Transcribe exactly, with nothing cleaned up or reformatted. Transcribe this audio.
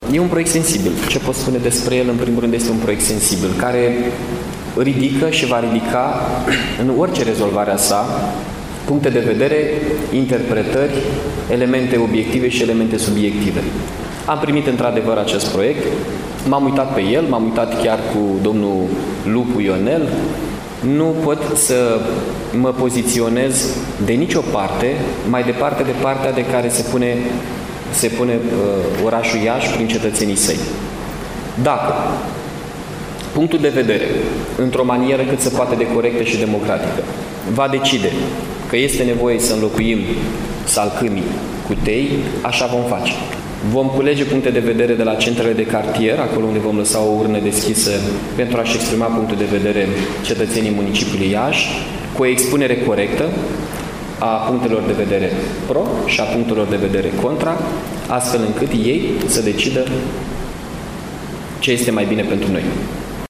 E un proiect sensibil. Ce pot spune despre el? În primul rând este un proiect sensibil, care ridică și va ridica în orice rezolvare a sa puncte de vedere, interpretări, elemente obiective și elemente subiective. Am primit într-adevăr acest proiect, m-am uitat pe el, m-am uitat chiar cu domnul Lupu Ionel. Nu pot să mă poziționez de nicio parte mai departe de partea de care se pune, se pune uh, orașul Iași prin cetățenii săi. Dacă punctul de vedere, într-o manieră cât se poate de corectă și democratică, va decide că este nevoie să înlocuim salcâmii cu tei, așa vom face. Vom culege puncte de vedere de la centrele de cartier, acolo unde vom lăsa o urnă deschisă pentru a-și exprima punctul de vedere cetățenii municipiului Iași, cu o expunere corectă a punctelor de vedere pro și a punctelor de vedere contra, astfel încât ei să decidă ce este mai bine pentru noi.